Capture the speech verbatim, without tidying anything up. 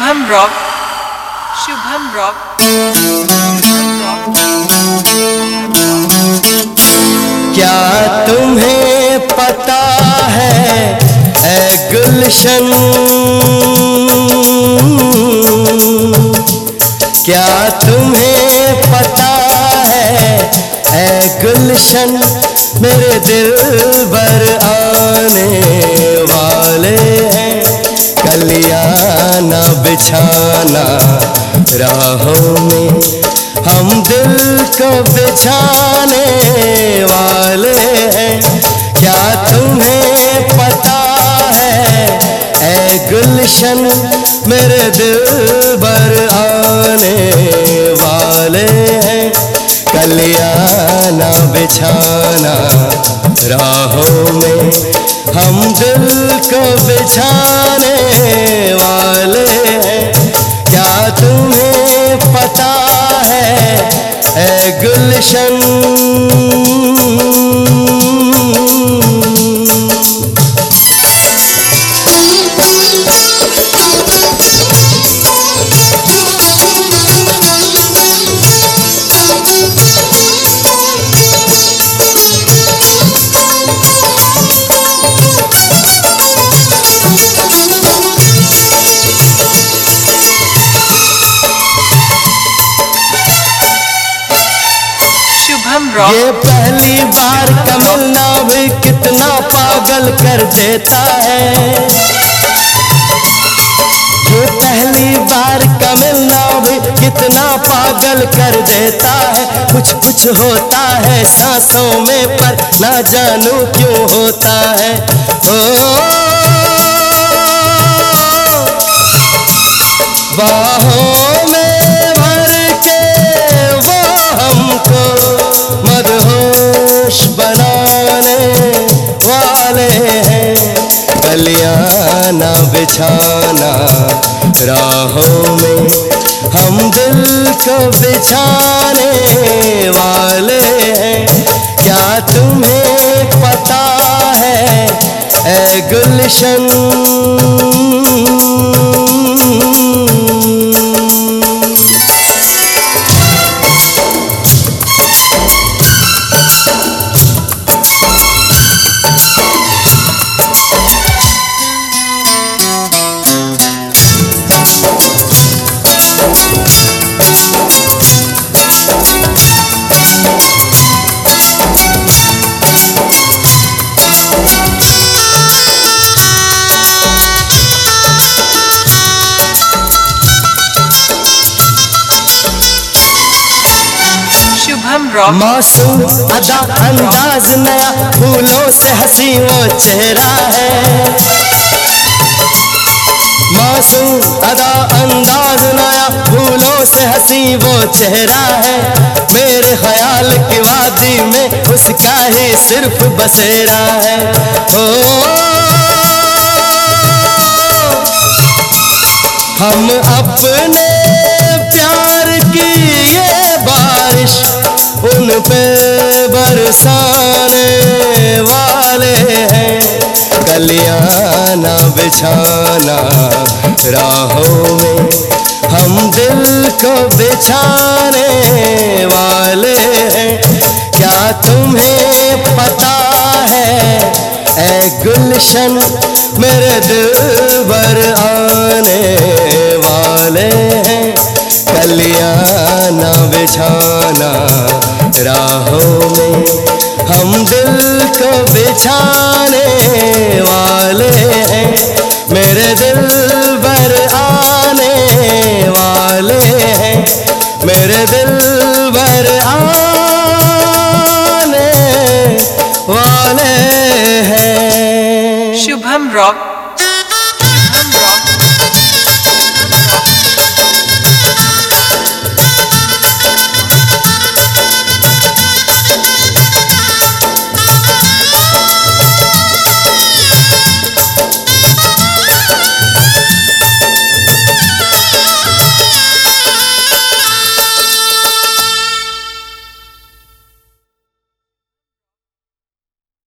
Shubham rock, Shubham rock, क्या तुम्हें पता है ऐ गुलशन, क्या तुम्हें पता है ऐ गुलशन, मेरे दिल भर आने वाले हैं, कलियां ना बिछाना राहों में, हम दिल को बिछाने वाले हैं। क्या तुम्हें पता है ऐ गुलशन, मेरे दिल भर आने वाले हैं, कलियां ना बिछाना राहों में, हम दिल को बिछाने वाले हैं। क्या तुम्हें पता है ऐ गुलशन, ये पहली बार का मिलना भी कितना पागल कर देता है, ये पहली बार का मिलना भी कितना पागल कर देता है। कुछ कुछ होता है सांसों में पर ना जानू क्यों होता है। ओ बाहों में भर के वो हमको मदहोश बनाने वाले हैं, कलियां ना बिछाना राहों में, हम दिल को बिछाने वाले हैं। क्या तुम्हें पता है ऐ गुलशन, मासूम अदा अंदाज नया, फूलों से हंसी वो चेहरा है। मासूम अदा अंदाज नया, फूलों से हंसी वो चेहरा है, मेरे ख्याल की वादी में उसका ही सिर्फ बसेरा है। ओ हम अपने प्यार की ये बारिश उन पे बरसाने वाले हैं, कलियां ना बिछाना राहों में, हम दिल को बिछाने वाले हैं। क्या तुम्हें पता है ऐ गुलशन, मेरे दिल भर आने वाले हैं, कलियां ना बिछाना राहों में, हम दिल को बिछाने वाले हैं, मेरे दिल भर आने वाले हैं, मेरे दिल भर आने वाले हैं। शुभम रॉक।